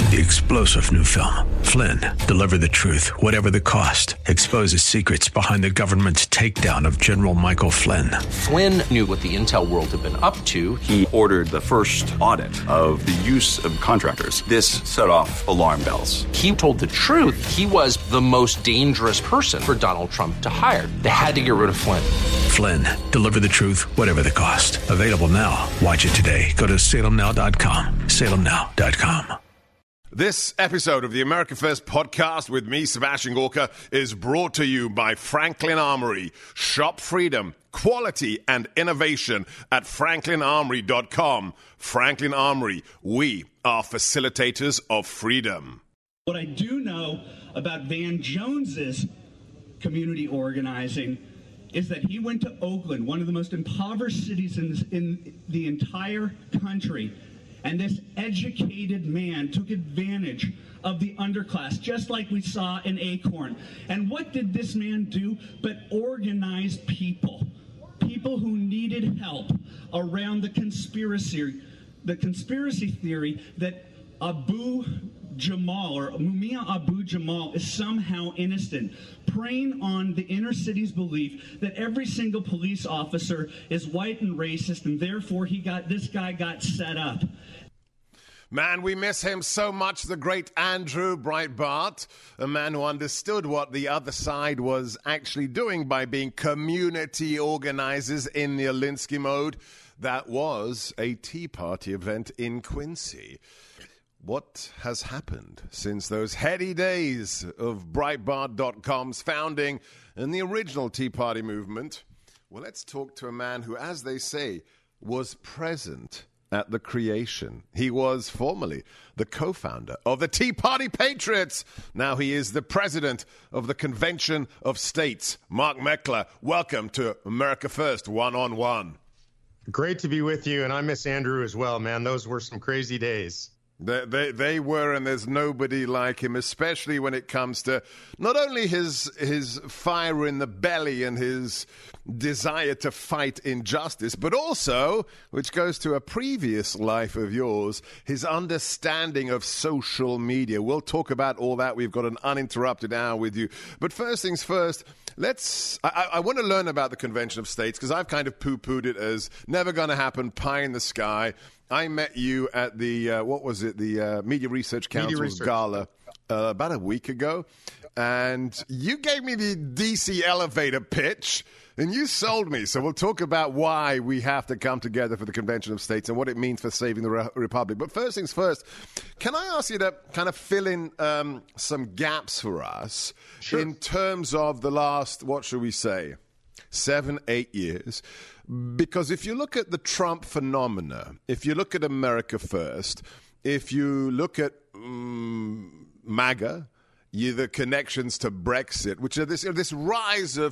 The explosive new film, Flynn, deliver the truth, whatever the cost, exposes secrets behind the government's takedown of General Michael Flynn. Flynn knew what the intel world had been up to. He ordered the first audit of the use of contractors. This set off alarm bells. He told the truth. He was the most dangerous person for Donald Trump to hire. They had to get rid of Flynn. Flynn, deliver the truth, whatever the cost. Available now. Watch it today. Go to salemnow.com. salemnow.com. This episode of the America First podcast with me, Sebastian Gorka, is brought to you by Franklin Armory. Shop freedom, quality, and innovation at franklinarmory.com. Franklin Armory, we are facilitators of freedom. What I do know about Van Jones's community organizing is that he went to Oakland, one of the most impoverished cities in the entire country. And this educated man took advantage of the underclass, just like we saw in Acorn. And what did this man do but organize people who needed help around the conspiracy theory that Mumia Abu Jamal is somehow innocent, preying on the inner city's belief that every single police officer is white and racist, and therefore this guy got set up. Man, we miss him so much, the great Andrew Breitbart, a man who understood what the other side was actually doing by being community organizers in the Alinsky mode. That was a Tea Party event in Quincy. What has happened since those heady days of Breitbart.com's founding and the original Tea Party movement? Well, let's talk to a man who, as they say, was present at the creation. He was formerly the co-founder of the Tea Party Patriots. Now he is the president of the Convention of States. Mark Meckler, welcome to America First One-on-One. Great to be with you, and I miss Andrew as well, man. Those were some crazy days. They were, and there's nobody like him, especially when it comes to not only his fire in the belly and his desire to fight injustice, but also, which goes to a previous life of yours, his understanding of social media. We'll talk about all that. We've got an uninterrupted hour with you. But first things first, I want to learn about the Convention of States, because I've kind of poo-pooed it as never going to happen, pie in the sky. I met you at the, the Media Research Council's gala about a week ago, and you gave me the DC elevator pitch, and you sold me. So we'll talk about why we have to come together for the Convention of States and what it means for saving the Republic. But first things first, can I ask you to kind of fill in some gaps for us in terms of the last, 7-8 years? Because if you look at the Trump phenomena, if you look at America First, if you look at MAGA, the connections to Brexit, which are this rise of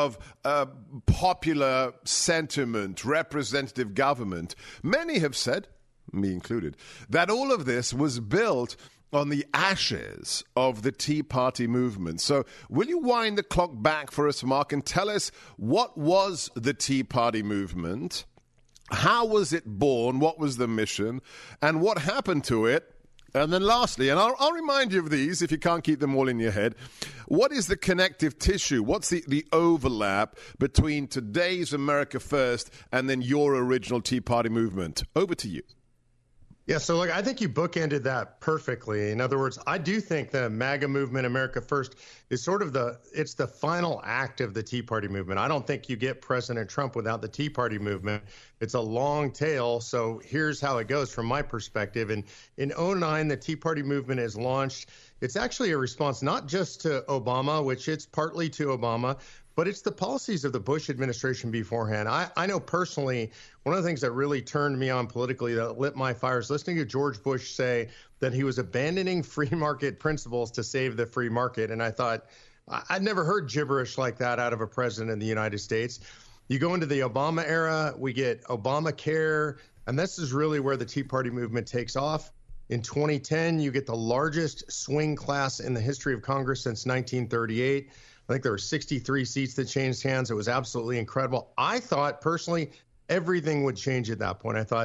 popular sentiment, representative government, many have said, me included, that all of this was built on the ashes of the Tea Party movement. So will you wind the clock back for us, Mark, and tell us what was the Tea Party movement? How was it born? What was the mission? And what happened to it? And then lastly, and I'll remind you of these if you can't keep them all in your head, what is the connective tissue? What's the overlap between today's America First and then your original Tea Party movement? Over to you. Yeah, so I think you bookended that perfectly. In other words, I do think the MAGA movement, America First, is sort of it's the final act of the Tea Party movement. I don't think you get President Trump without the Tea Party movement. It's a long tail, so here's how it goes from my perspective. In 2009, the Tea Party movement is launched. It's actually a response not just to Obama, which it's partly to Obama, but it's the policies of the Bush administration beforehand. I know personally, one of the things that really turned me on politically, that lit my fires, listening to George Bush say that he was abandoning free market principles to save the free market. And I thought, I'd never heard gibberish like that out of a president in the United States. You go into the Obama era, we get Obamacare, and this is really where the Tea Party movement takes off. In 2010, you get the largest swing class in the history of Congress since 1938. I think there were 63 seats that changed hands. It was absolutely incredible. I thought personally everything would change at that point. I thought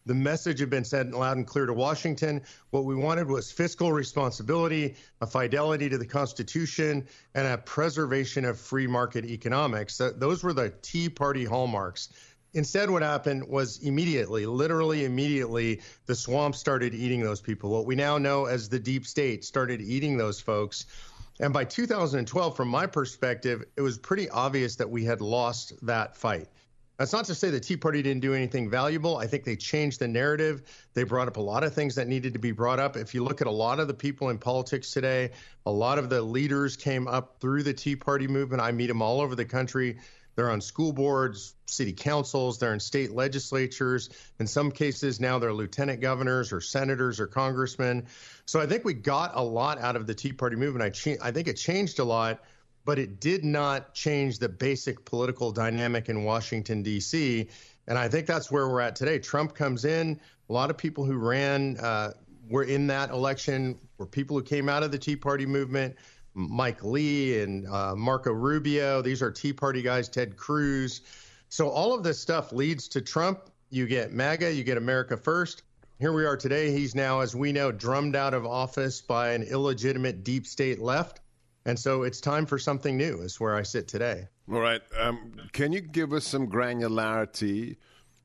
The message had been sent loud and clear to Washington. What we wanted was fiscal responsibility, a fidelity to the Constitution, and a preservation of free market economics. Those were the Tea Party hallmarks. Instead, what happened was literally immediately, the swamp started eating those people. What we now know as the deep state started eating those folks. And by 2012, from my perspective, it was pretty obvious that we had lost that fight. That's not to say the Tea Party didn't do anything valuable. I think they changed the narrative. They brought up a lot of things that needed to be brought up. If you look at a lot of the people in politics today, a lot of the leaders came up through the Tea Party movement. I meet them all over the country. They're on school boards, city councils, they're in state legislatures. In some cases, now they're lieutenant governors or senators or congressmen. So I think we got a lot out of the Tea Party movement. I think it changed a lot, but it did not change the basic political dynamic in Washington, D.C. And I think that's where we're at today. Trump comes in. A lot of people who ran were in that election were people who came out of the Tea Party movement. Mike Lee and Marco Rubio. These are Tea Party guys, Ted Cruz. So all of this stuff leads to Trump. You get MAGA, you get America First. Here we are today. He's now, as we know, drummed out of office by an illegitimate deep state left. And so it's time for something new, is where I sit today. All right. Can you give us some granularity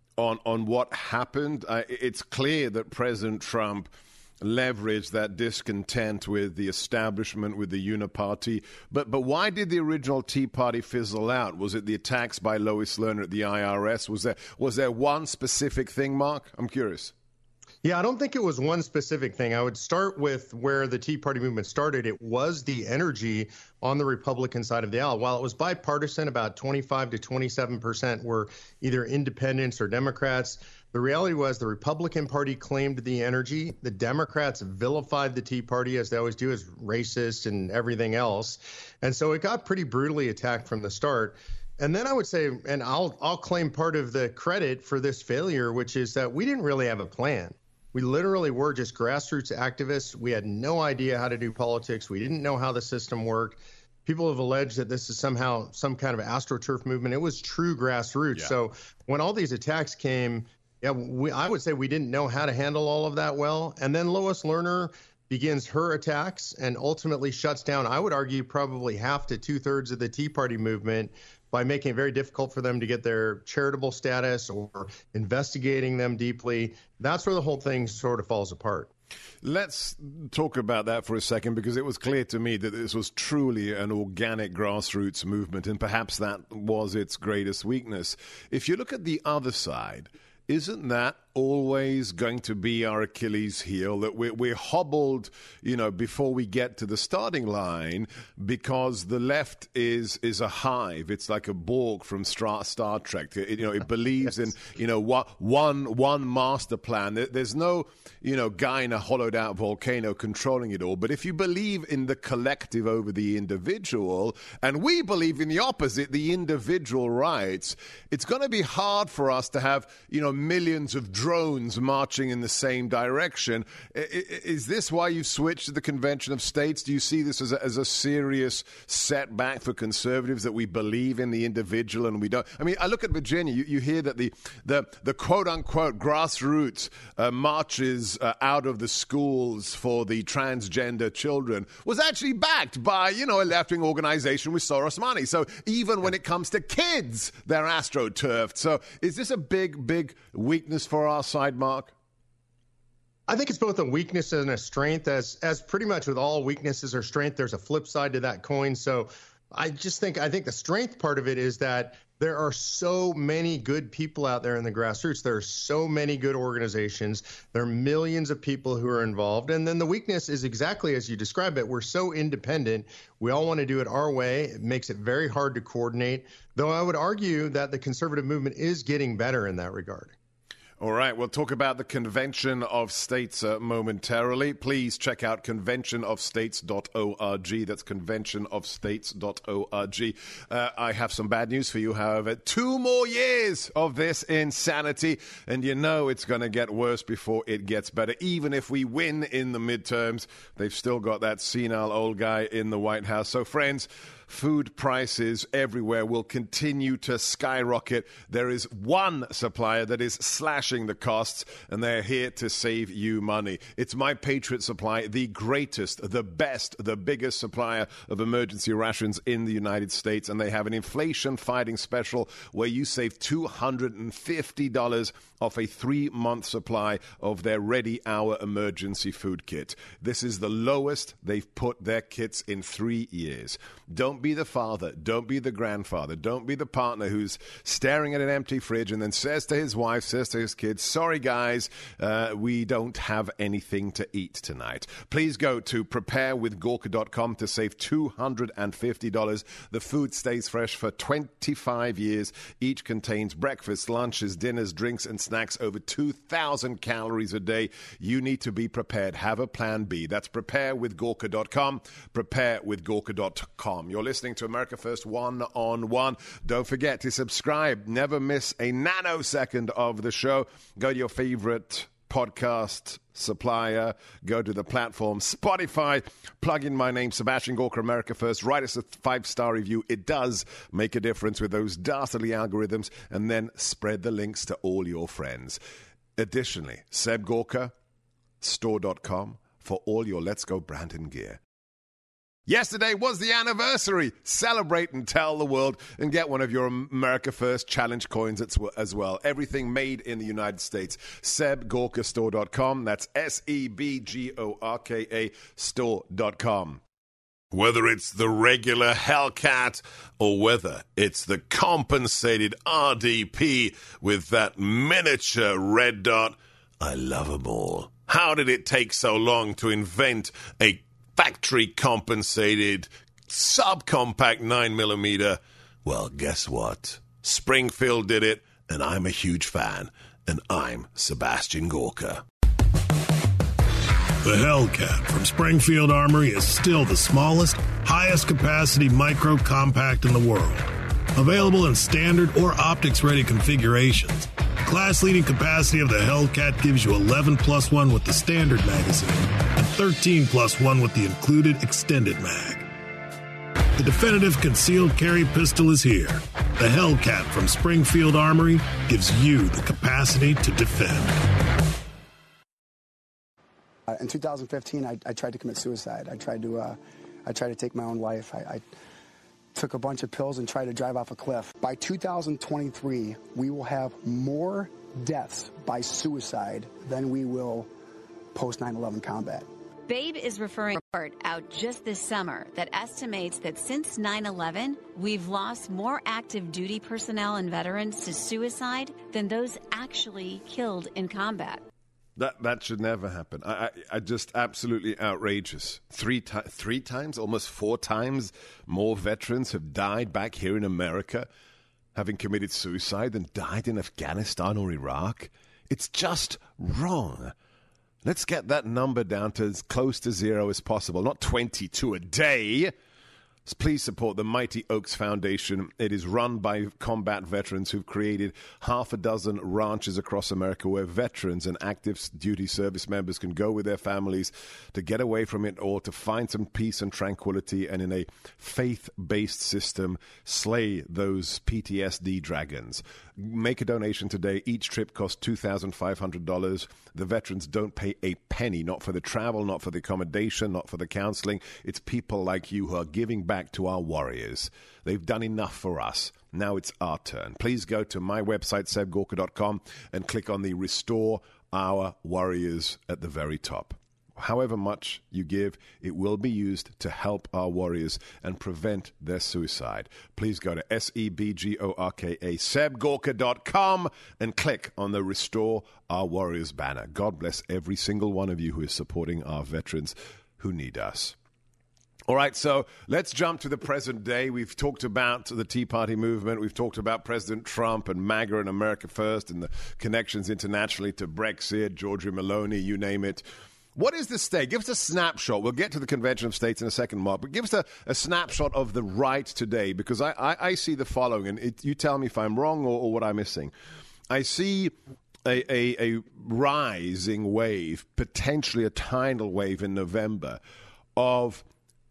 on what happened? It's clear that President Trump leveraged that discontent with the establishment, with the Uniparty. But why did the original Tea Party fizzle out? Was it the attacks by Lois Lerner at the IRS? Was there one specific thing, Mark? I'm curious. Yeah, I don't think it was one specific thing. I would start with where the Tea Party movement started. It was the energy on the Republican side of the aisle. While it was bipartisan, about 25 to 27% were either independents or Democrats. The reality was the Republican Party claimed the energy. The Democrats vilified the Tea Party, as they always do, as racist and everything else. And so it got pretty brutally attacked from the start. And then I would say, and I'll claim part of the credit for this failure, which is that we didn't really have a plan. We literally were just grassroots activists. We had no idea how to do politics. We didn't know how the system worked. People have alleged that this is somehow some kind of AstroTurf movement. It was true grassroots. Yeah. So when all these attacks came, I would say we didn't know how to handle all of that well. And then Lois Lerner begins her attacks and ultimately shuts down, I would argue, probably half to two-thirds of the Tea Party movement by making it very difficult for them to get their charitable status or investigating them deeply. That's where the whole thing sort of falls apart. Let's talk about that for a second, because it was clear to me that this was truly an organic grassroots movement, and perhaps that was its greatest weakness. If you look at the other side, isn't that always going to be our Achilles heel, that we're hobbled, before we get to the starting line, because the left is a hive. It's like a Borg from Star Trek. It believes in, one master plan. There's no, guy in a hollowed out volcano controlling it all. But if you believe in the collective over the individual, and we believe in the opposite, the individual rights, it's going to be hard for us to have, millions of drones marching in the same direction. Is this why you've switched to the Convention of States? Do you see this as a serious setback for conservatives, that we believe in the individual and we don't? I mean, I look at Virginia. You hear that the quote-unquote grassroots marches out of the schools for the transgender children was actually backed by, a left-wing organization with Soros money. So even when it comes to kids, they're astroturfed. So is this a big weakness for our side, Mark? I think it's both a weakness and a strength. As pretty much with all weaknesses or strength, there's a flip side to that coin. So I think the strength part of it is that there are so many good people out there in the grassroots. There are so many good organizations. There are millions of people who are involved. And then the weakness is exactly as you describe it. We're so independent. We all want to do it our way. It makes it very hard to coordinate, though I would argue that the conservative movement is getting better in that regard. All right, we'll talk about the Convention of States momentarily. Please check out conventionofstates.org. That's conventionofstates.org. I have some bad news for you, however. 2 more years of this insanity, and it's going to get worse before it gets better. Even if we win in the midterms, they've still got that senile old guy in the White House. So, friends, food prices everywhere will continue to skyrocket. There is one supplier that is slashing the costs, and they're here to save you money. It's My Patriot Supply, the greatest, the best, the biggest supplier of emergency rations in the United States, and they have an inflation-fighting special where you save $250 off a 3-month supply of their Ready Hour emergency food kit. This is the lowest they've put their kits in 3 years. Don't be the father, don't be the grandfather, don't be the partner who's staring at an empty fridge and then says to his wife, says to his kids, sorry guys, we don't have anything to eat tonight. Please go to preparewithgorka.com to save $250. The food stays fresh for 25 years. Each contains breakfast, lunches, dinners, drinks, and snacks over 2,000 calories a day. You need to be prepared. Have a plan B. That's preparewithgorka.com, preparewithgorka.com. You're listening to America First One-on-One. Don't forget to subscribe. Never miss a nanosecond of the show. Go to your favorite podcast supplier, go to the platform Spotify, plug in my name, Sebastian Gorka, America First, write us a 5-star review. It does make a difference with those dastardly algorithms, and then spread the links to all your friends. Additionally, SebGorka.store.com for all your Let's Go Brandon gear. Yesterday was the anniversary. Celebrate and tell the world and get one of your America First Challenge coins as well. Everything made in the United States. SebGorkaStore.com. That's SebGorka store.com. Whether it's the regular Hellcat or whether it's the compensated RDP with that miniature red dot, I love them all. How did it take so long to invent a factory-compensated, subcompact 9mm. Well, guess what? Springfield did it, and I'm a huge fan. And I'm Sebastian Gorka. The Hellcat from Springfield Armory is still the smallest, highest-capacity micro-compact in the world. Available in standard or optics-ready configurations. Class-leading capacity of the Hellcat gives you 11+1 with the standard magazine and 13+1 with the included extended mag. The definitive concealed carry pistol is here. The Hellcat from Springfield Armory gives you the capacity to defend. In 2015, I tried to commit suicide. I tried to take my own life. I took a bunch of pills and tried to drive off a cliff. By 2023, we will have more deaths by suicide than we will post 9/11 combat. Babe is referring to a report out just this summer that estimates that since 9/11, we've lost more active duty personnel and veterans to suicide than those actually killed in combat. That should never happen. I just absolutely outrageous. Three times, almost 4 times more veterans have died back here in America, having committed suicide, than died in Afghanistan or Iraq. It's just wrong. Let's get that number down to as close to 0 as possible. Not 22 a day. Please support the Mighty Oaks Foundation. It is run by combat veterans who've created 6 ranches across America where veterans and active duty service members can go with their families to get away from it all, to find some peace and tranquility, and in a faith-based system, slay those PTSD dragons. Make a donation today. Each trip costs $2,500. The veterans don't pay a penny, not for the travel, not for the accommodation, not for the counseling. It's people like you who are giving back to our warriors. They've done enough for us. Now it's our turn. Please go to my website, sebgorka.com, and click on the Restore Our Warriors at the very top. However much you give, it will be used to help our warriors and prevent their suicide. Please go to SebGorka, sebgorka.com, and click on the Restore Our Warriors banner. God bless every single one of you who is supporting our veterans who need us. All right, so let's jump to the present day. We've talked about the Tea Party movement. We've talked about President Trump and MAGA and America First and the connections internationally to Brexit, Giorgia Meloni, you name it. What is the state? Give us a snapshot. We'll get to the Convention of States in a second, Mark, but give us a snapshot of the right today, because I see the following, and you tell me if I'm wrong or what I'm missing. I see a rising wave, potentially a tidal wave in November, of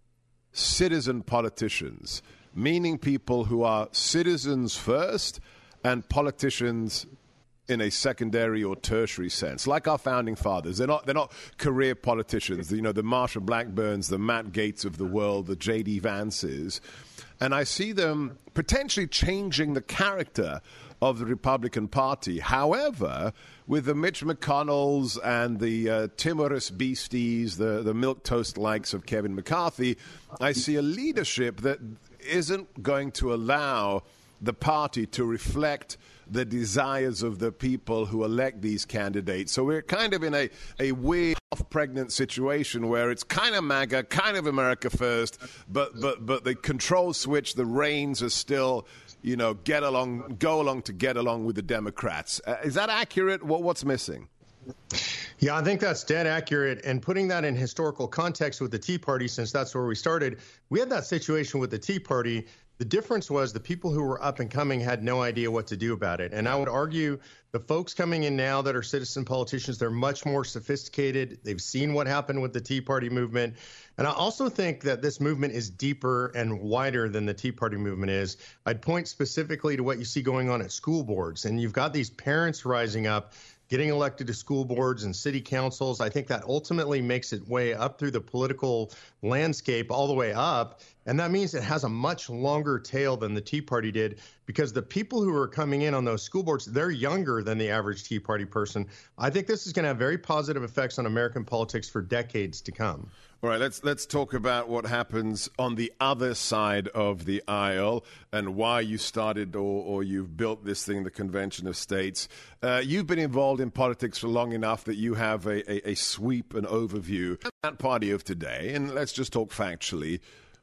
citizen politicians, meaning people who are citizens first and politicians in a secondary or tertiary sense, like our founding fathers. They're not career politicians, the Marsha Blackburns, the Matt Gaetz of the world, the J.D. Vances. And I see them potentially changing the character of the Republican Party. However, with the Mitch McConnells and the timorous beasties, the milquetoast likes of Kevin McCarthy, I see a leadership that isn't going to allow the party to reflect the desires of the people who elect these candidates. So we're kind of in a weird, pregnant situation where it's kind of MAGA, kind of America first, but the control switch, the reins are still, go along to get along with the Democrats. Is that accurate? What's missing? Yeah, I think that's dead accurate. And putting that in historical context with the Tea Party, since that's where we started, we had that situation with the Tea Party. The difference was the people who were up and coming had no idea what to do about it. And I would argue the folks coming in now that are citizen politicians, they're much more sophisticated. They've seen what happened with the Tea Party movement. And I also think that this movement is deeper and wider than the Tea Party movement is. I'd point specifically to what you see going on at school boards. And you've got these parents rising up, getting elected to school boards and city councils. I think that ultimately makes its way up through the political landscape all the way up. And that means it has a much longer tail than the Tea Party did, because the people who are coming in on those school boards, they're younger than the average Tea Party person. I think this is going to have very positive effects on American politics for decades to come. All right, let's talk about what happens on the other side of the aisle and why you started or you've built this thing, the Convention of States. You've been involved in politics for long enough that you have a sweep, an overview. That party of today, and let's just talk factually,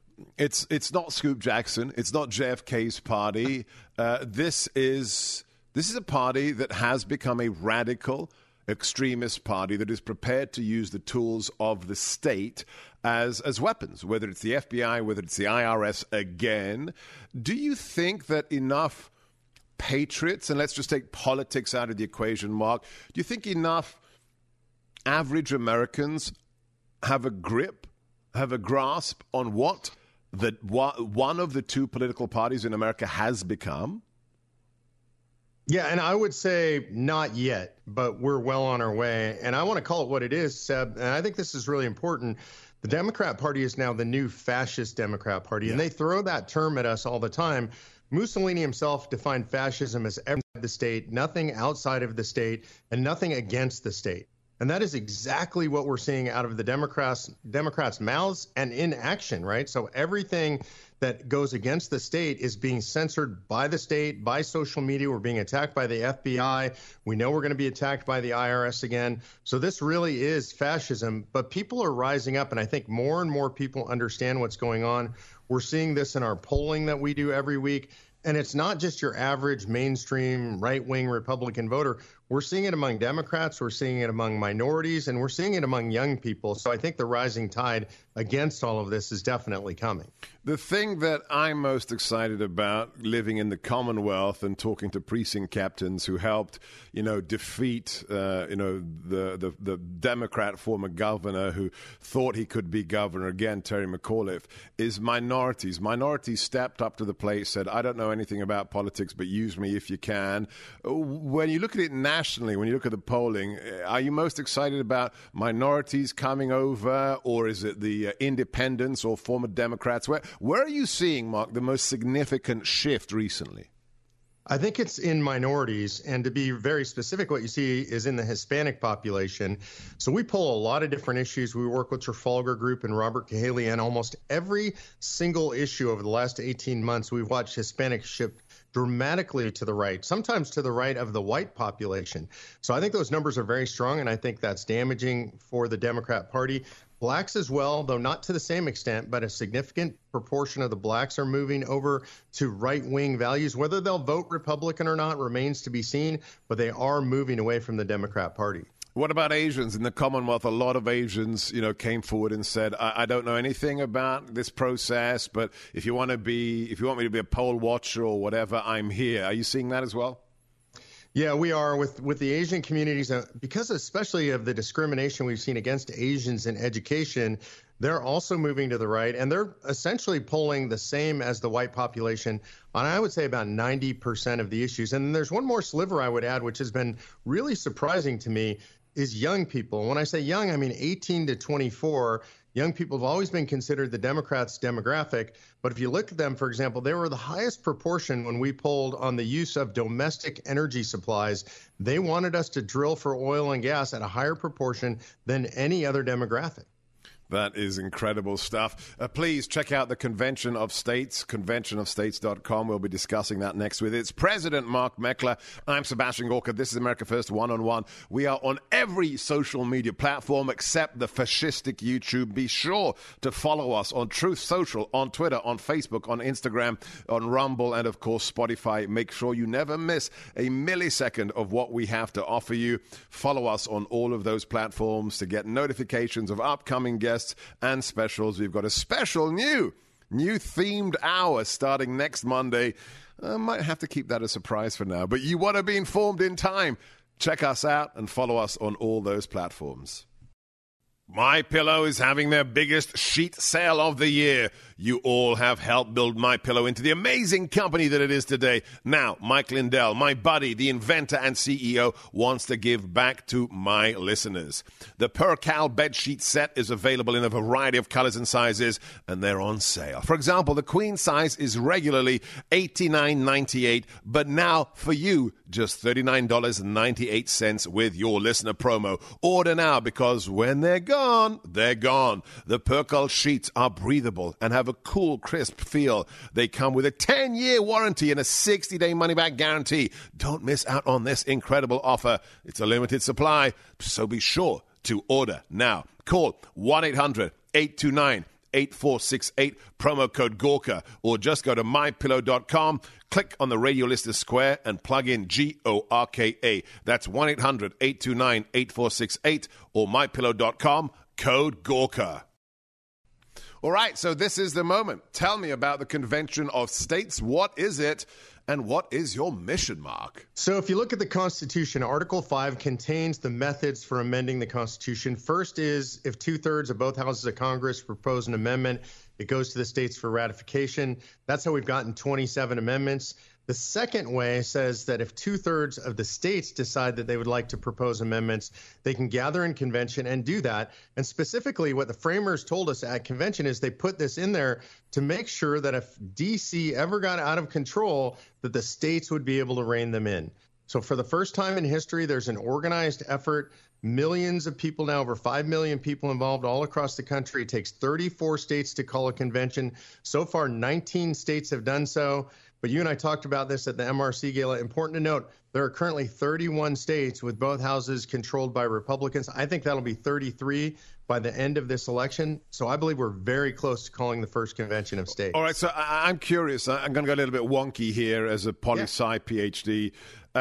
it's not Scoop Jackson, it's not JFK's party. This is a party that has become a radical extremist party that is prepared to use the tools of the state as weapons, whether it's the FBI, whether it's the IRS again. Do you think that enough patriots, and let's just take politics out of the equation, Mark, do you think enough average Americans have a grip, have a grasp on what one of the two political parties in America has become? Yeah, and I would say not yet, but we're well on our way. And I want to call it what it is, Seb, and I think this is really important. The Democrat Party is now the new fascist Democrat Party, and they throw that term at us all the time. Mussolini himself defined fascism as everything inside the state, nothing outside of the state, and nothing against the state. And that is exactly what we're seeing out of the Democrats' mouths and in action, right? So everything that goes against the state is being censored by the state, by social media. We're being attacked by the FBI. We know we're going to be attacked by the IRS again. So this really is fascism. But people are rising up, and I think more and more people understand what's going on. We're seeing this in our polling that we do every week. And it's not just your average mainstream right-wing Republican voter. We're seeing it among Democrats, we're seeing it among minorities, and we're seeing it among young people. So I think the rising tide against all of this is definitely coming. The thing that I'm most excited about living in the Commonwealth and talking to precinct captains who helped, defeat, the Democrat former governor who thought he could be governor again, Terry McAuliffe, is minorities. Minorities stepped up to the plate, said, I don't know anything about politics, but use me if you can. When you look at it nationally, when you look at the polling, are you most excited about minorities coming over, or is it the independents or former Democrats? Where are you seeing, Mark, the most significant shift recently? I think it's in minorities, and to be very specific, what you see is in the Hispanic population. So we poll a lot of different issues. We work with Trafalgar Group and Robert Cahaly, and almost every single issue over the last 18 months, we've watched Hispanics shift dramatically to the right, sometimes to the right of the white population. So I think those numbers are very strong, and I think that's damaging for the Democrat Party. Blacks as well, though not to the same extent, but a significant proportion of the blacks are moving over to right-wing values. Whether they'll vote Republican or not remains to be seen, but they are moving away from the Democrat Party. What about Asians in the Commonwealth? A lot of Asians, came forward and said, I don't know anything about this process, but if you want me to be a poll watcher or whatever, I'm here. Are you seeing that as well? Yeah, we are with the Asian communities, because especially of the discrimination we've seen against Asians in education. They're also moving to the right, and they're essentially polling the same as the white population on, I would say, about 90% of the issues. And there's one more sliver I would add, which has been really surprising to me, is young people. When I say young, I mean 18 to 24. Young people have always been considered the Democrats' demographic. But if you look at them, for example, they were the highest proportion when we polled on the use of domestic energy supplies. They wanted us to drill for oil and gas at a higher proportion than any other demographic. That is incredible stuff. Please check out the Convention of States, conventionofstates.com. We'll be discussing that next with its president, Mark Meckler. I'm Sebastian Gorka. This is America First One-on-One. We are on every social media platform except the fascistic YouTube. Be sure to follow us on Truth Social, on Twitter, on Facebook, on Instagram, on Rumble, and, of course, Spotify. Make sure you never miss a millisecond of what we have to offer you. Follow us on all of those platforms to get notifications of upcoming guests and specials. We've got a special new themed hour starting next Monday. I might have to keep that a surprise for now, but you want to be informed in time. Check us out and follow us on all those platforms. MyPillow is having their biggest sheet sale of the year. You all have helped build MyPillow into the amazing company that it is today. Now, Mike Lindell, my buddy, the inventor and CEO, wants to give back to my listeners. The Percal bedsheet set is available in a variety of colors and sizes, and they're on sale. For example, the queen size is regularly $89.98, but now for you, just $39.98 with your listener promo. Order now, because when they're gone, they're gone. The Percal sheets are breathable and have a cool, crisp feel. They come with a 10-year warranty and a 60-day money-back guarantee. Don't miss out on this incredible offer. It's a limited supply, so be sure to order now. Call 1-800-829-8468, promo code Gorka, or just go to mypillow.com, click on the radio listener square, and plug in GORKA. That's 1-800-829-8468 or mypillow.com, code Gorka. All right, so this is the moment. Tell me about the Convention of States. What is it, and what is your mission, Mark? So if you look at the Constitution, Article 5 contains the methods for amending the Constitution. First is if 2/3 of both houses of Congress propose an amendment, it goes to the states for ratification. That's how we've gotten 27 amendments. The second way says that if 2/3 of the states decide that they would like to propose amendments, they can gather in convention and do that. And specifically, what the framers told us at convention is they put this in there to make sure that if D.C. ever got out of control, that the states would be able to rein them in. So for the first time in history, there's an organized effort. Millions of people now, over 5 million people involved all across the country. It takes 34 states to call a convention. So far, 19 states have done so. But you and I talked about this at the MRC Gala. Important to note, there are currently 31 states with both houses controlled by Republicans. I think that'll be 33 by the end of this election. So I believe we're very close to calling the first convention of states. All right, so I'm curious. I'm going to go a little bit wonky here as a poli-sci PhD.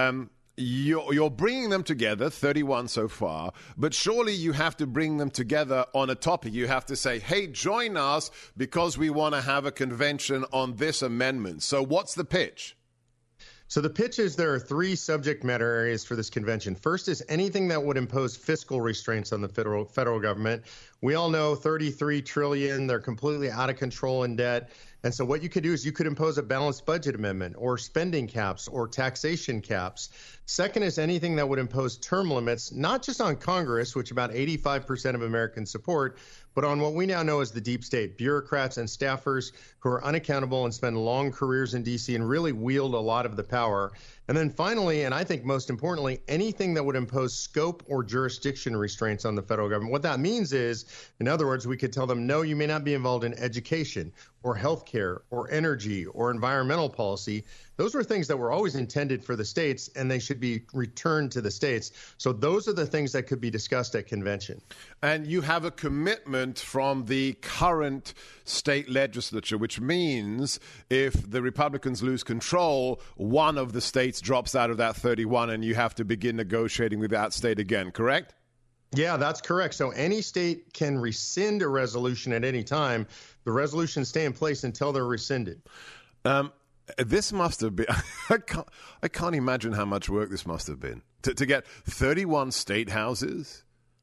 You're bringing them together, 31 so far, but surely you have to bring them together on a topic. You have to say, hey, join us because we want to have a convention on this amendment. So what's the pitch? So the pitch is there are 3 subject matter areas for this convention. First is anything that would impose fiscal restraints on the federal government. We all know $33 trillion, they're completely out of control in debt. And so what you could do is you could impose a balanced budget amendment or spending caps or taxation caps. Second is anything that would impose term limits, not just on Congress, which about 85% of Americans support, but on what we now know as the deep state, bureaucrats and staffers who are unaccountable and spend long careers in D.C. and really wield a lot of the power. And then finally, and I think most importantly, anything that would impose scope or jurisdiction restraints on the federal government. What that means is, in other words, we could tell them, no, you may not be involved in education or healthcare or energy or environmental policy. Those were things that were always intended for the states, and they should be returned to the states. So those are the things that could be discussed at convention. And you have a commitment from the current state legislature, which means if the Republicans lose control, one of the states drops out of that 31, and you have to begin negotiating with that state again, correct? Yeah, that's correct. So any state can rescind a resolution at any time. The resolutions stay in place until they're rescinded. This must have been, I can't imagine how much work this must have been. To get 31 state houses,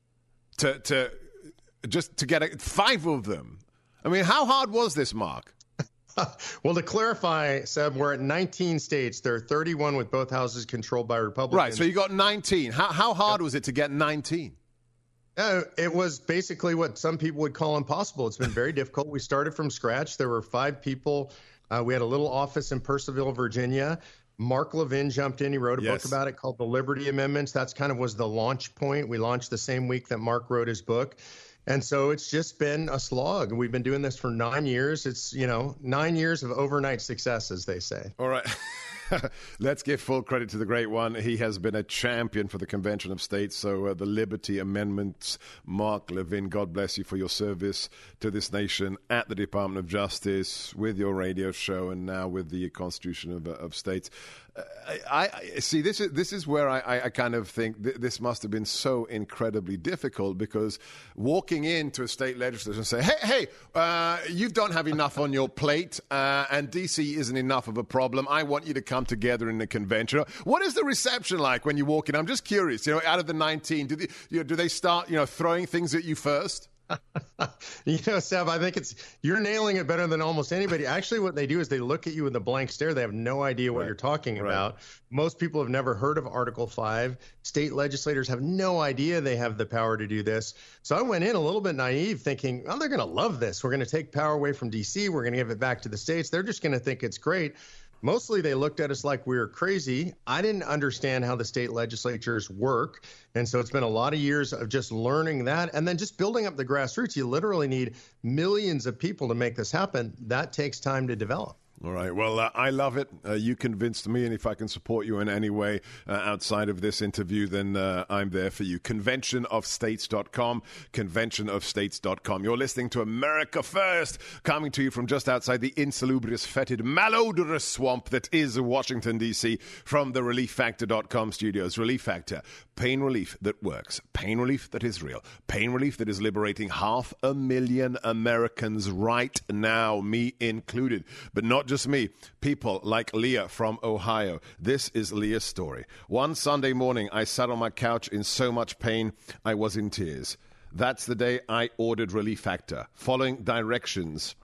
to get 5 of them. I mean, how hard was this, Mark? Well, to clarify, Seb, we're at 19 states. There are 31 with both houses controlled by Republicans. Right, so you got 19. How hard was it to get 19? It was basically what some people would call impossible. It's been very difficult. We started from scratch. There were 5 people. We had a little office in Purcellville, Virginia. Mark Levin jumped in. He wrote a book about it called The Liberty Amendments. That's kind of was the launch point. We launched the same week that Mark wrote his book. And so it's just been a slog. We've been doing this for 9 years. It's, 9 years of overnight success, as they say. All right. Let's give full credit to the great one. He has been a champion for the Convention of States. So the Liberty Amendments, Mark Levin, God bless you for your service to this nation at the Department of Justice, with your radio show, and now with the Constitution of States. I see. This is where I kind of think this must have been so incredibly difficult, because walking into a state legislature and say, hey, you don't have enough on your plate, and DC isn't enough of a problem. I want you to come together in the convention. What is the reception like when you walk in? I'm just curious. Out of the 19, do they start throwing things at you first? Seb, I think you're nailing it better than almost anybody. Actually, what they do is they look at you with a blank stare. They have no idea what you're talking about. Most people have never heard of Article 5. State legislators have no idea they have the power to do this. So I went in a little bit naive, thinking, they're going to love this. We're going to take power away from D.C. We're going to give it back to the states. They're just going to think it's great. Mostly they looked at us like we were crazy. I didn't understand how the state legislatures work. And so it's been a lot of years of just learning that and then just building up the grassroots. You literally need millions of people to make this happen. That takes time to develop. All right. Well, I love it. You convinced me, and if I can support you in any way outside of this interview, then I'm there for you. Conventionofstates.com, conventionofstates.com. You're listening to America First, coming to you from just outside the insalubrious, fetid, malodorous swamp that is Washington, D.C., from the ReliefFactor.com studios. Relief Factor, pain relief that works, pain relief that is real, pain relief that is liberating 500,000 Americans right now, me included. But not just me, people like Leah from Ohio. This is Leah's story. One Sunday morning, I sat on my couch in so much pain, I was in tears. That's the day I ordered Relief Factor. Following directions,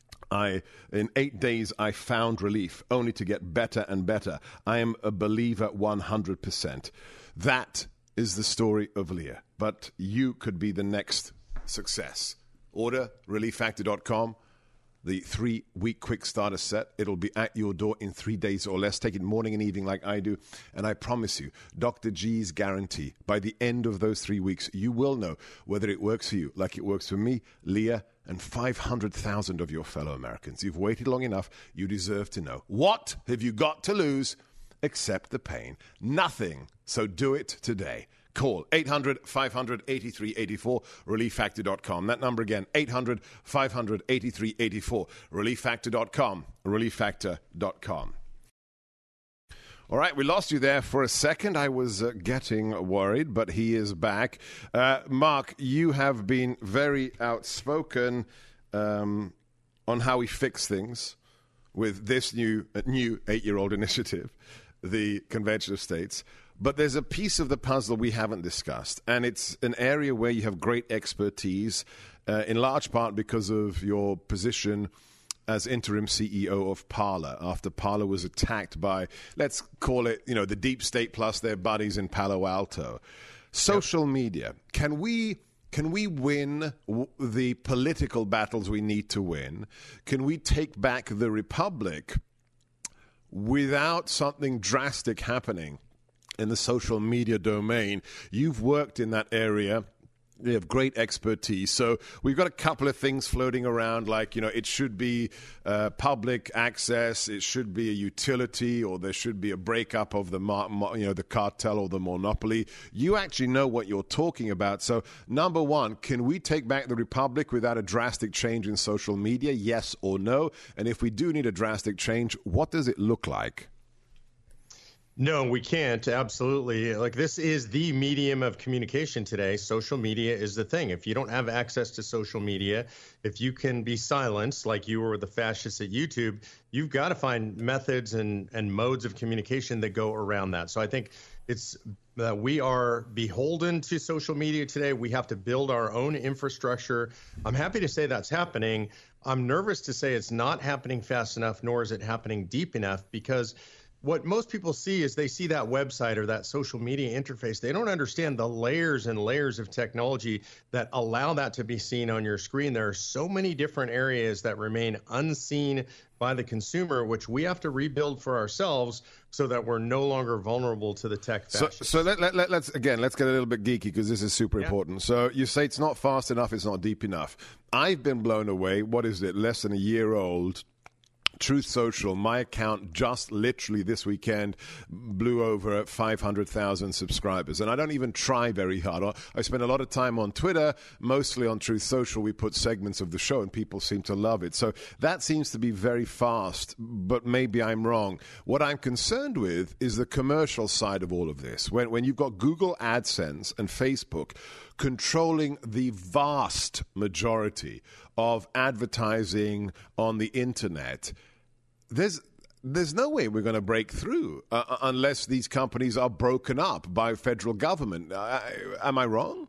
in 8 days, I found relief, only to get better and better. I am a believer 100%. That is the story of Leah. But you could be the next success. Order ReliefFactor.com. The 3-week quick starter set. It'll be at your door in 3 days or less. Take it morning and evening like I do. And I promise you, Dr. G's guarantee, by the end of those 3 weeks, you will know whether it works for you like it works for me, Leah, and 500,000 of your fellow Americans. You've waited long enough. You deserve to know. What have you got to lose except the pain? Nothing. So do it today. Call 800-500-8384, ReliefFactor.com. That number again, 800-500-8384, ReliefFactor.com, ReliefFactor.com. All right, we lost you there for a second. I was getting worried, but he is back. Mark, you have been very outspoken on how we fix things with this new 8-year-old initiative, the Convention of States. But there's a piece of the puzzle we haven't discussed, and it's an area where you have great expertise, in large part because of your position as interim CEO of Parler, after Parler was attacked by, let's call it, the deep state plus their buddies in Palo Alto. Social media. Can we win the political battles we need to win? Can we take back the republic without something drastic happening in the social media domain? You've worked in that area. You have great expertise. So we've got a couple of things floating around, like, it should be public access, it should be a utility, or there should be a breakup of the the cartel or the monopoly. You actually know what you're talking about. So number one, can we take back the republic without a drastic change in social media? Yes or no? And if we do need a drastic change, what does it look like? No, we can't. Absolutely. Like, this is the medium of communication today. Social media is the thing. If you don't have access to social media, if you can be silenced like you were with the fascists at YouTube, you've got to find methods and modes of communication that go around that. So I think it's that we are beholden to social media today. We have to build our own infrastructure. I'm happy to say that's happening. I'm nervous to say it's not happening fast enough, nor is it happening deep enough, because what most people see is they see that website or that social media interface. They don't understand the layers and layers of technology that allow that to be seen on your screen. There are so many different areas that remain unseen by the consumer, which we have to rebuild for ourselves so that we're no longer vulnerable to the tech fascists. So let's get a little bit geeky, because this is super important. So you say it's not fast enough, it's not deep enough. I've been blown away. What is it? Less than a year old. Truth Social, my account just literally this weekend blew over 500,000 subscribers. And I don't even try very hard. I spend a lot of time on Twitter, mostly on Truth Social. We put segments of the show and people seem to love it. So that seems to be very fast, but maybe I'm wrong. What I'm concerned with is the commercial side of all of this. When you've got Google AdSense and Facebook controlling the vast majority of advertising on the internet, there's no way we're going to break through unless these companies are broken up by federal government. Am I wrong?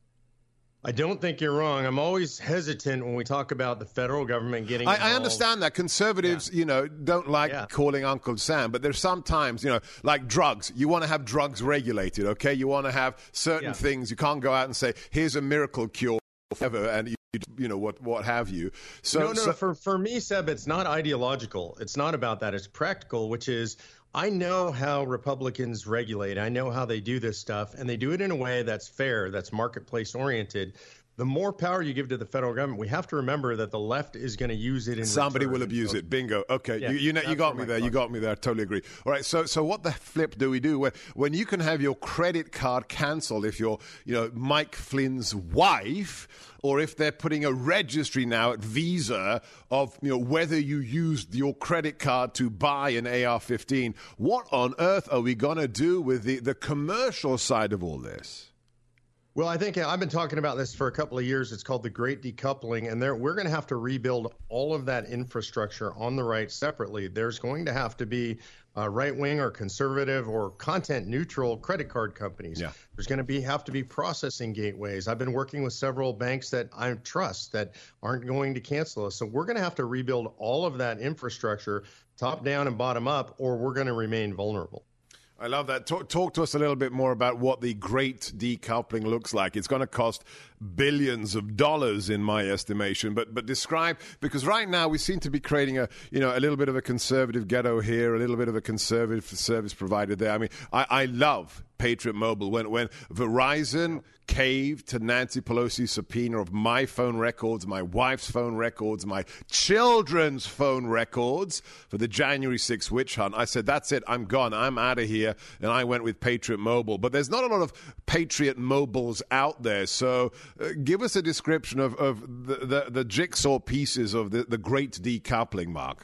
I don't think you're wrong. I'm always hesitant when we talk about the federal government getting involved. I understand that conservatives, don't like calling Uncle Sam, but there's sometimes, like drugs. You want to have drugs regulated, okay? You want to have certain things. You can't go out and say, here's a miracle cure forever, and what have you. So for me, Seb, it's not ideological. It's not about that. It's practical, which is, I know how Republicans regulate. I know how they do this stuff, and they do it in a way that's fair, that's marketplace oriented. The more power you give to the federal government, we have to remember that the left is going to use it in Somebody return. will abuse it. Bingo. Okay. You got me there. You got me there. I totally agree. All right. So what the flip do we do when you can have your credit card canceled if you're, Mike Flynn's wife, or if they're putting a registry now at Visa of, whether you used your credit card to buy an AR-15? What on earth are we going to do with the commercial side of all this? Well, I think I've been talking about this for a couple of years. It's called the Great Decoupling, and we're going to have to rebuild all of that infrastructure on the right separately. There's going to have to be right-wing or conservative or content-neutral credit card companies. Yeah. There's going to have to be processing gateways. I've been working with several banks that I trust that aren't going to cancel us. So we're going to have to rebuild all of that infrastructure, top down and bottom up, or we're going to remain vulnerable. I love that. Talk to us a little bit more about what the great decoupling looks like. It's going to cost billions of dollars in my estimation, but describe, because right now we seem to be creating a little bit of a conservative ghetto here, a little bit of a conservative service provider there. I mean, I love Patriot Mobile. When Verizon caved to Nancy Pelosi's subpoena of my phone records, my wife's phone records, my children's phone records for the January 6th witch hunt, I said, that's it, I'm gone, I'm out of here, and I went with Patriot Mobile. But there's not a lot of Patriot Mobiles out there, so give us a description of the jigsaw pieces of the great decoupling, Mark.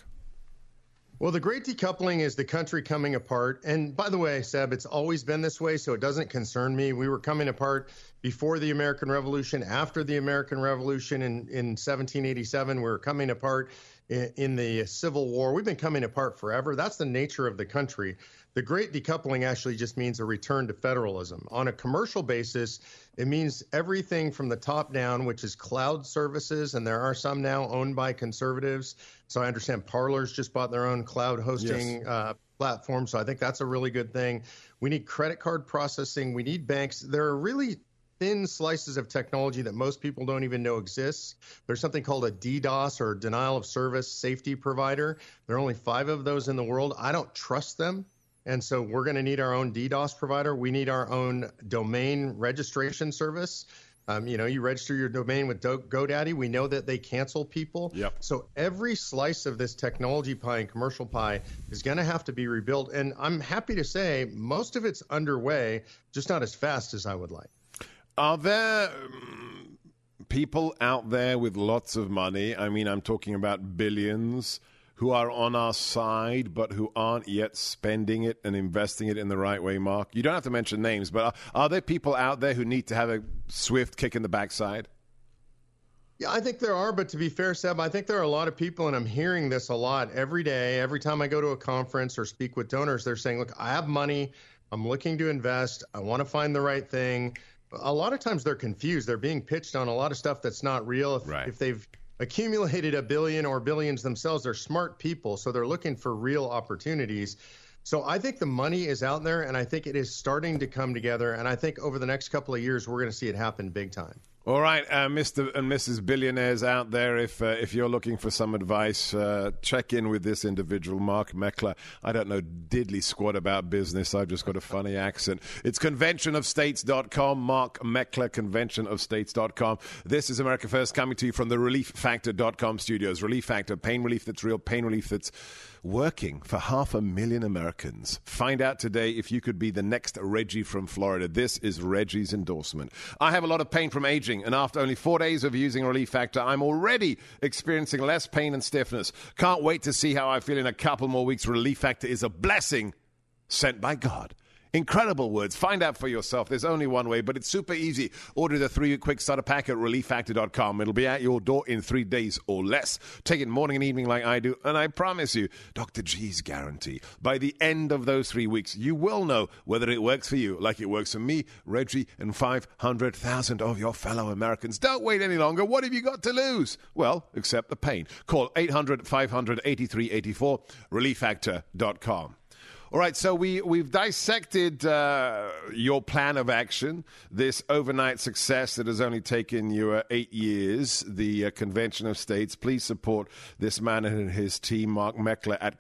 Well, the great decoupling is the country coming apart. And by the way, Seb, it's always been this way, so it doesn't concern me. We were coming apart before the American Revolution, after the American Revolution in 1787. We were coming apart in the Civil War. We've been coming apart forever. That's the nature of the country. The great decoupling actually just means a return to federalism. On a commercial basis, it means everything from the top down, which is cloud services, and there are some now owned by conservatives. So I understand Parler's just bought their own cloud hosting platform, so I think that's a really good thing. We need credit card processing. We need banks. There are really thin slices of technology that most people don't even know exists. There's something called a DDoS, or denial of service safety provider. There are only 5 of those in the world. I don't trust them. And so we're going to need our own DDoS provider. We need our own domain registration service. You register your domain with GoDaddy. We know that they cancel people. Yep. So every slice of this technology pie and commercial pie is going to have to be rebuilt. And I'm happy to say most of it's underway, just not as fast as I would like. Are there people out there with lots of money? I mean, I'm talking about billions, who are on our side but who aren't yet spending it and investing it in the right way, Mark? You don't have to mention names, but are there people out there who need to have a swift kick in the backside? Yeah, I think there are, but to be fair, Seb, I think there are a lot of people, and I'm hearing this a lot every day. Every time I go to a conference or speak with donors, they're saying, look, I have money. I'm looking to invest. I want to find the right thing. A lot of times they're confused. They're being pitched on a lot of stuff that's not real. If they've accumulated $1 billion or billions themselves, they're smart people, so they're looking for real opportunities. So I think the money is out there, and I think it is starting to come together, and I think over the next couple of years, we're going to see it happen big time. All right, Mr. and Mrs. Billionaires out there, if you're looking for some advice, check in with this individual, Mark Meckler. I don't know diddly squat about business. I've just got a funny accent. It's conventionofstates.com, Mark Meckler, conventionofstates.com. This is America First, coming to you from the ReliefFactor.com studios. Relief Factor, pain relief that's real, pain relief that's working for 500,000 Americans. Find out today if you could be the next Reggie from Florida. This is Reggie's endorsement. I have a lot of pain from aging, and after only 4 days of using Relief Factor, I'm already experiencing less pain and stiffness. Can't wait to see how I feel in a couple more weeks. Relief Factor is a blessing sent by God. Incredible words. Find out for yourself. There's only one way, but it's super easy. Order the 3-week quick starter pack at ReliefFactor.com. It'll be at your door in 3 days or less. Take it morning and evening like I do, and I promise you, Dr. G's guarantee, by the end of those 3 weeks, you will know whether it works for you like it works for me, Reggie, and 500,000 of your fellow Americans. Don't wait any longer. What have you got to lose? Well, except the pain. Call 800-500-8384, ReliefFactor.com. All right, so we've dissected your plan of action, this overnight success that has only taken you 8 years, the Convention of States. Please support this man and his team, Mark Meckler, at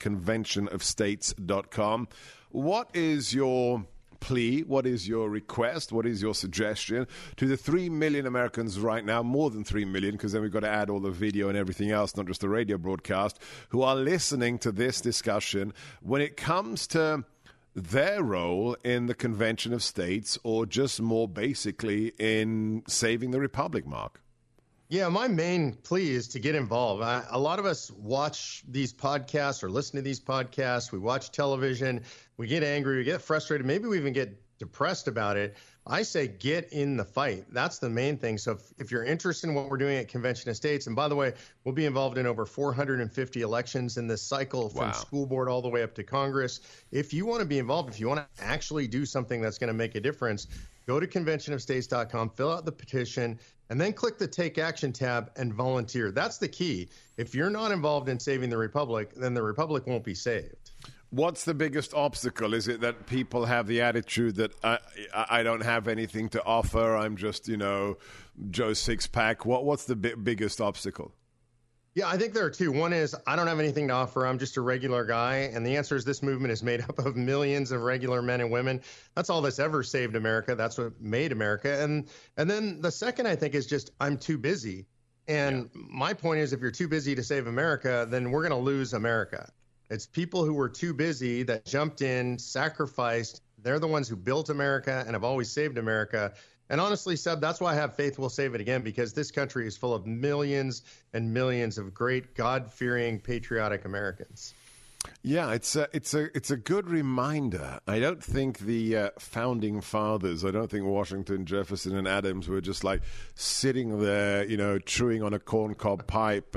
conventionofstates.com. What is your plea? What is your request? What is your suggestion to the 3 million Americans right now, more than 3 million, because then we've got to add all the video and everything else, not just the radio broadcast, who are listening to this discussion when it comes to their role in the Convention of States, or just more basically in saving the Republic, Mark? Yeah, my main plea is to get involved. A lot of us watch these podcasts or listen to these podcasts. We watch television. We get angry. We get frustrated. Maybe we even get depressed about it. I say get in the fight. That's the main thing. So if you're interested in what we're doing at Convention of States, and by the way, we'll be involved in over 450 elections in this cycle, from school board all the way up to Congress. If you want to be involved, if you want to actually do something that's going to make a difference, go to conventionofstates.com, fill out the petition, and then click the Take Action tab and volunteer. That's the key. If you're not involved in saving the Republic, then the Republic won't be saved. What's the biggest obstacle? Is it that people have the attitude that I don't have anything to offer, I'm just, Joe Sixpack? What's the biggest obstacle? Yeah, I think there are two. One is I don't have anything to offer. I'm just a regular guy. And the answer is this movement is made up of millions of regular men and women. That's all that's ever saved America. That's what made America. And then the second, I think, is just I'm too busy. And my point is, if you're too busy to save America, then we're going to lose America. It's people who were too busy that jumped in, sacrificed. They're the ones who built America and have always saved America. And honestly, Seb, that's why I have faith we'll save it again, because this country is full of millions and millions of great, God-fearing, patriotic Americans. Yeah, it's a good reminder. I don't think the founding fathers, I don't think Washington, Jefferson, and Adams were just like sitting there, chewing on a corncob pipe,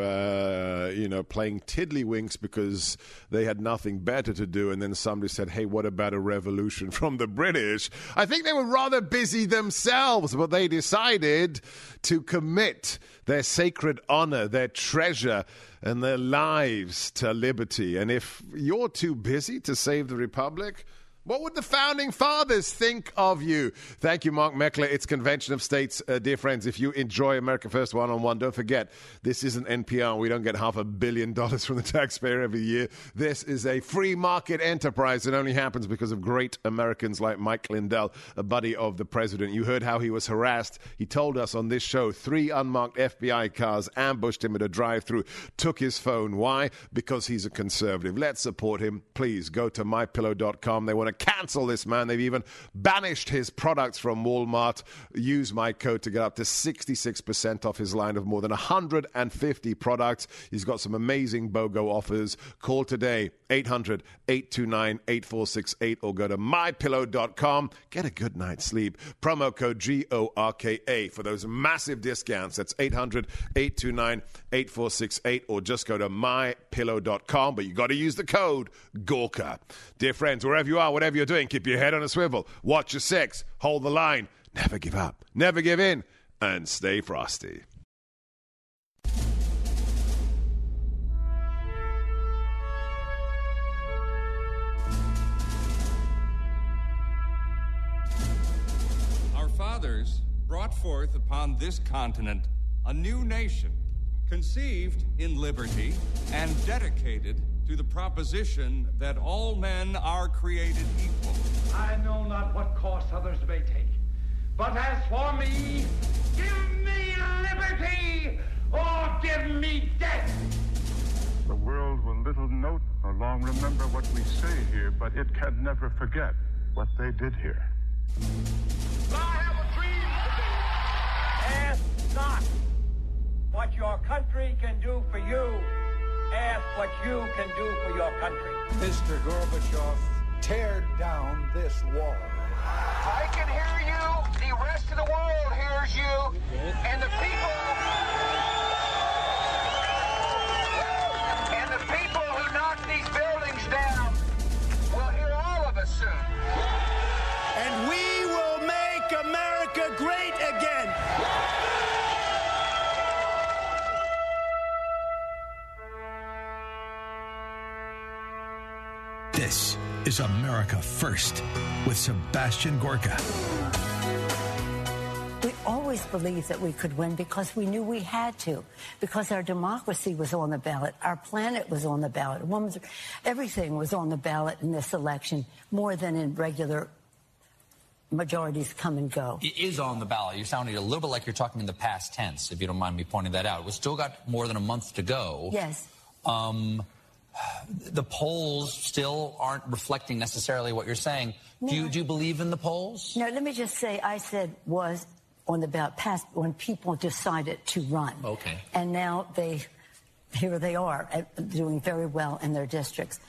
playing tiddlywinks because they had nothing better to do. And then somebody said, hey, what about a revolution from the British? I think they were rather busy themselves, but they decided to commit their sacred honor, their treasure, and their lives to liberty. And if you're too busy to save the Republic, what would the founding fathers think of you? Thank you, Mark Meckler. It's Convention of States. Dear friends, if you enjoy America First One-on-One, don't forget, this isn't NPR. We don't get $500 million from the taxpayer every year. This is a free market enterprise. It only happens because of great Americans like Mike Lindell, a buddy of the president. You heard how he was harassed. He told us on this show 3 unmarked FBI cars ambushed him at a drive-thru, took his phone. Why? Because he's a conservative. Let's support him. Please go to mypillow.com. They want to cancel this man. They've even banished his products from Walmart. Use my code to get up to 66% off his line of more than 150 products. He's got some amazing BOGO offers. Call today, 800-829-8468, or go to mypillow.com. Get a good night's sleep. Promo code GORKA for those massive discounts. That's 800-829-8468, or just go to mypillow.com. But you got to use the code GORKA. Dear friends, wherever you are, whatever you're doing, keep your head on a swivel. Watch your six. Hold the line. Never give up. Never give in. And stay frosty. Our fathers brought forth upon this continent a new nation, conceived in liberty and dedicated to the proposition that all men are created equal. I know not what course others may take, but as for me, give me liberty or give me death. The world will little note nor long remember what we say here, but it can never forget what they did here. I have a dream today. Ask not what your country can do for you. Ask what you can do for your country. Mr. Gorbachev, tear down this wall. I can hear you. The rest of the world hears you. And the people who knock these buildings down will hear all of us soon. And we will make America great again. This is America First with Sebastian Gorka. We always believed that we could win because we knew we had to, because our democracy was on the ballot, our planet was on the ballot, everything was on the ballot in this election, more than in regular majorities come and go. It is on the ballot. You're sounding a little bit like you're talking in the past tense, if you don't mind me pointing that out. We've still got more than a month to go. Yes. The polls still aren't reflecting necessarily what you're saying. No. Do you believe in the polls? No, let me just say, I said was on the ballot past when people decided to run. Okay. And now here they are doing very well in their districts.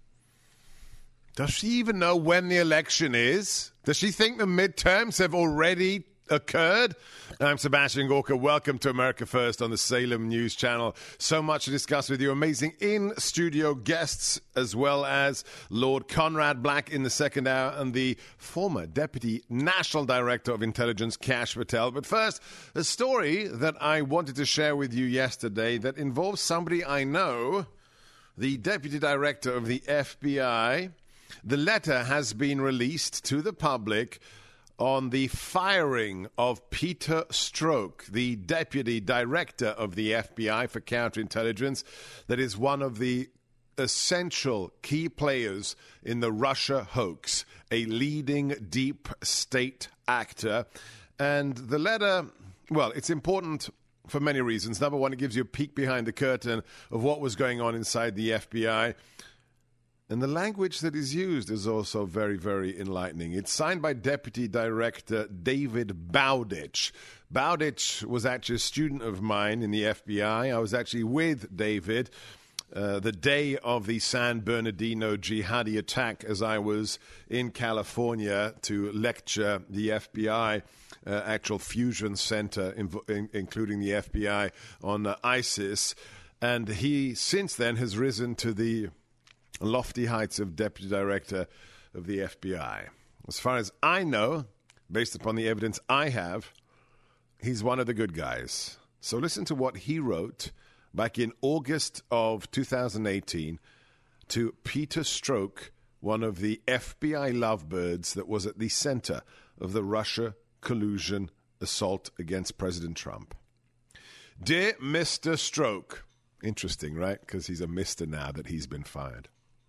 Does she even know when the election is? Does she think the midterms have already occurred? I'm Sebastian Gorka. Welcome to America First on the Salem News Channel. So much to discuss with you. Amazing in-studio guests, as well as Lord Conrad Black in the second hour and the former Deputy National Director of Intelligence, Kash Patel. But first, a story that I wanted to share with you yesterday that involves somebody I know, the Deputy Director of the FBI. The letter has been released to the public on the firing of Peter Strzok, the Deputy Director of the FBI for Counterintelligence, that is one of the essential key players in the Russia hoax, a leading deep state actor. And the letter, well, it's important for many reasons. Number one, it gives you a peek behind the curtain of what was going on inside the FBI. And the language that is used is also very, very enlightening. It's signed by Deputy Director David Bowditch. Bowditch was actually a student of mine in the FBI. I was actually with David the day of the San Bernardino jihadi attack as I was in California to lecture the FBI actual fusion center, including the FBI, on ISIS. And he, since then, has risen to the lofty heights of Deputy Director of the FBI. As far as I know, based upon the evidence I have, he's one of the good guys. So listen to what he wrote back in August of 2018 to Peter Strzok, one of the FBI lovebirds that was at the center of the Russia collusion assault against President Trump. Dear Mr. Strzok, interesting, right? Because he's a Mr. now that he's been fired.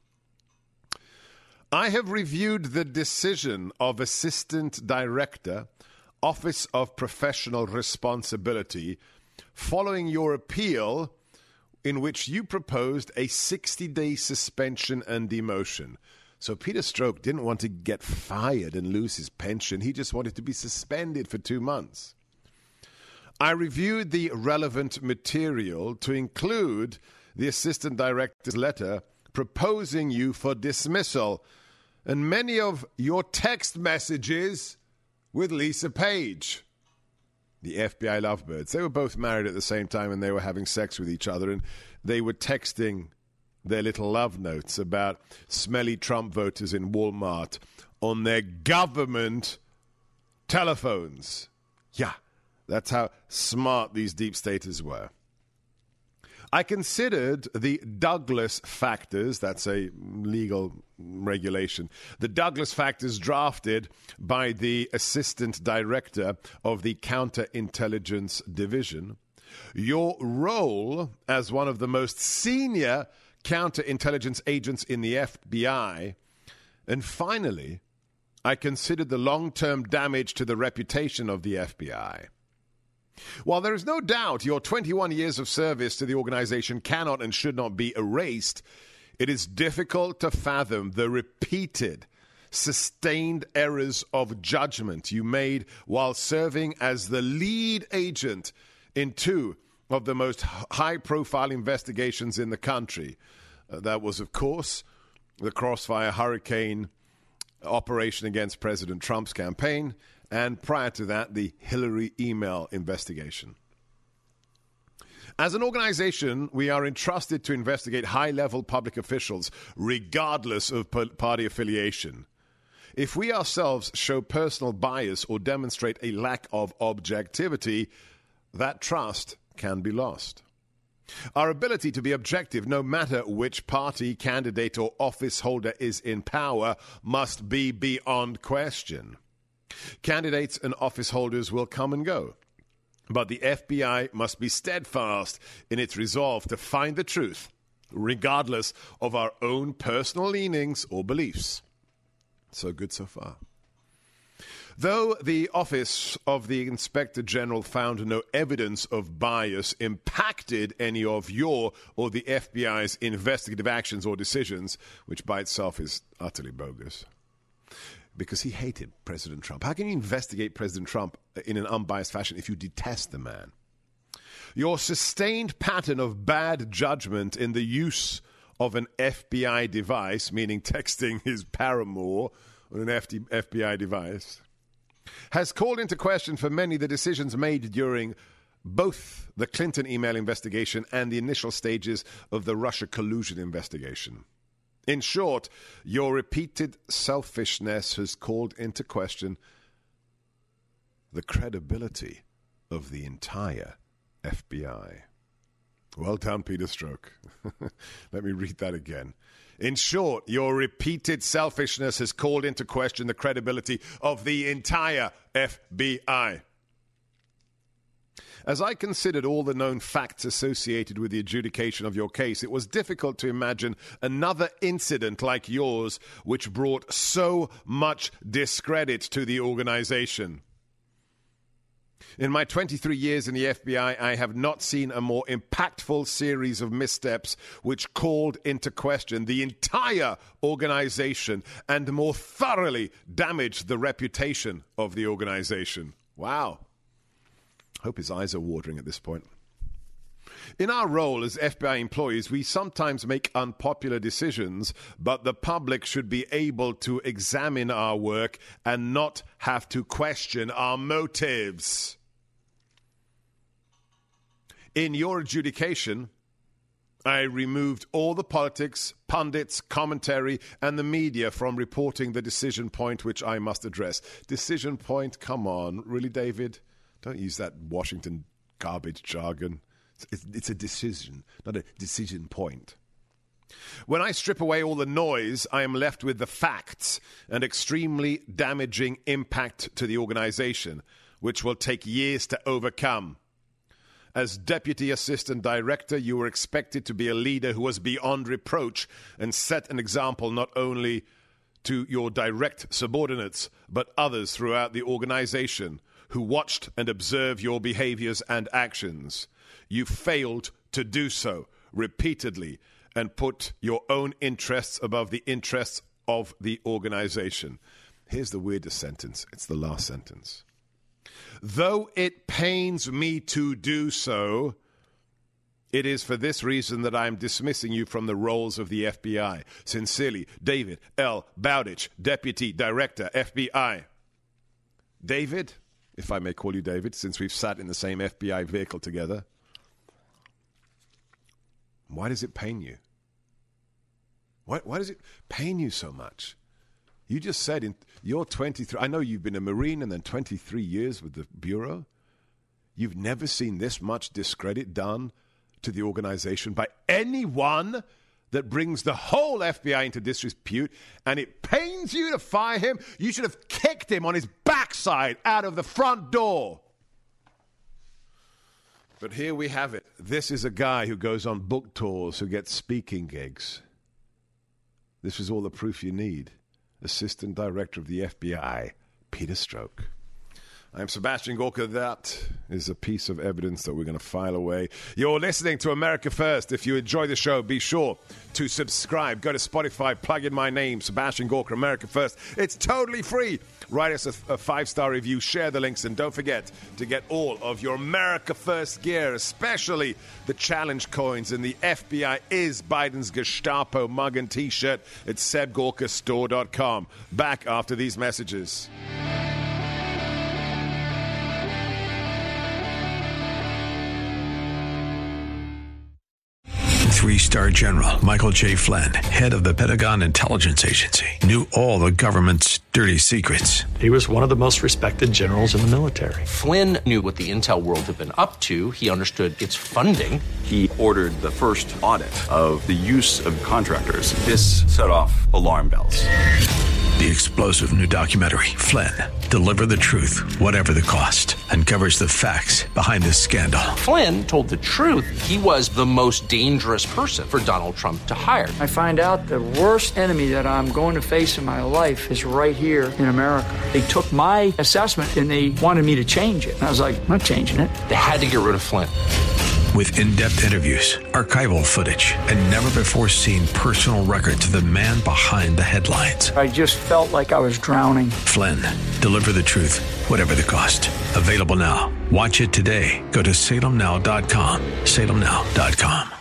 I have reviewed the decision of Assistant Director, Office of Professional Responsibility, following your appeal in which you proposed a 60-day suspension and demotion. So Peter Strzok didn't want to get fired and lose his pension. He just wanted to be suspended for 2 months. I reviewed the relevant material to include the assistant director's letter proposing you for dismissal and many of your text messages with Lisa Page. The FBI lovebirds. They were both married at the same time and they were having sex with each other and they were texting their little love notes about smelly Trump voters in Walmart on their government telephones. Yeah, that's how smart these deep staters were. I considered the Douglas factors, that's a legal regulation, the Douglas factors drafted by the Assistant Director of the Counterintelligence Division, your role as one of the most senior counterintelligence agents in the FBI, and finally, I considered the long-term damage to the reputation of the FBI. While there is no doubt your 21 years of service to the organization cannot and should not be erased, it is difficult to fathom the repeated, sustained errors of judgment you made while serving as the lead agent in two of the most high-profile investigations in the country. That was, of course, the Crossfire Hurricane operation against President Trump's campaign, and prior to that, the Hillary email investigation. As an organization, we are entrusted to investigate high-level public officials, regardless of party affiliation. If we ourselves show personal bias or demonstrate a lack of objectivity, that trust can be lost. Our ability to be objective, no matter which party, candidate, or office holder is in power, must be beyond question. Candidates and office holders will come and go, but the FBI must be steadfast in its resolve to find the truth, regardless of our own personal leanings or beliefs. So good so far. Though the Office of the Inspector General found no evidence of bias impacted any of your or the FBI's investigative actions or decisions, which by itself is utterly bogus, because he hated President Trump. How can you investigate President Trump in an unbiased fashion if you detest the man? Your sustained pattern of bad judgment in the use of an FBI device, meaning texting his paramour on an FBI device, has called into question for many the decisions made during both the Clinton email investigation and the initial stages of the Russia collusion investigation. In short, your repeated selfishness has called into question the credibility of the entire FBI. Well done, Peter Strzok. Let me read that again. In short, your repeated selfishness has called into question the credibility of the entire FBI. As I considered all the known facts associated with the adjudication of your case, it was difficult to imagine another incident like yours which brought so much discredit to the organization. In my 23 years in the FBI, I have not seen a more impactful series of missteps which called into question the entire organization and more thoroughly damaged the reputation of the organization. Wow. Hope his eyes are watering at this point. In our role as FBI employees, we sometimes make unpopular decisions, but the public should be able to examine our work and not have to question our motives. In your adjudication, I removed all the politics, pundits, commentary, and the media from reporting the decision point which I must address. Decision point? Come on. Really, David? Don't use that Washington garbage jargon. It's a decision, not a decision point. When I strip away all the noise, I am left with the facts and extremely damaging impact to the organization, which will take years to overcome. As Deputy Assistant Director, you were expected to be a leader who was beyond reproach and set an example not only to your direct subordinates, but others throughout the organization who watched and observed your behaviors and actions. You failed to do so repeatedly and put your own interests above the interests of the organization. Here's the weirdest sentence. It's the last sentence. Though it pains me to do so, it is for this reason that I am dismissing you from the roles of the FBI. Sincerely, David L. Bowditch, Deputy Director, FBI. David, if I may call you David, since we've sat in the same FBI vehicle together, why does it pain you? Why does it pain you so much? You just said in your 23, I know you've been a Marine and then 23 years with the Bureau. You've never seen this much discredit done to the organization by anyone that brings the whole FBI into disrepute, and it pains you to fire him. You should have kicked him on his backside out of the front door. But here we have it. This is a guy who goes on book tours, who gets speaking gigs. This is all the proof you need. Assistant Director of the FBI, Peter Strzok. I'm Sebastian Gorka. That is a piece of evidence that we're going to file away. You're listening to America First. If you enjoy the show, be sure to subscribe. Go to Spotify, plug in my name, Sebastian Gorka, America First. It's totally free. Write us a 5-star review, share the links, and don't forget to get all of your America First gear, especially the challenge coins and the FBI is Biden's Gestapo mug and t-shirt at SebGorkaStore.com. Back after these messages. 3-star General Michael J. Flynn, head of the Pentagon Intelligence Agency, knew all the government's dirty secrets. He was one of the most respected generals in the military. Flynn knew what the intel world had been up to. He understood its funding. He ordered the first audit of the use of contractors. This set off alarm bells. The explosive new documentary, Flynn, Deliver the Truth, Whatever the Cost, uncovers the facts behind this scandal. Flynn told the truth. He was the most dangerous person for Donald Trump to hire. I find out the worst enemy that I'm going to face in my life is right here in America. They took my assessment and they wanted me to change it. And I was like, I'm not changing it. They had to get rid of Flynn. With in-depth interviews, archival footage, and never-before-seen personal records of the man behind the headlines. I just felt like I was drowning. Flynn, Deliver the Truth, Whatever the Cost. Available now. Watch it today. Go to salemnow.com. salemnow.com.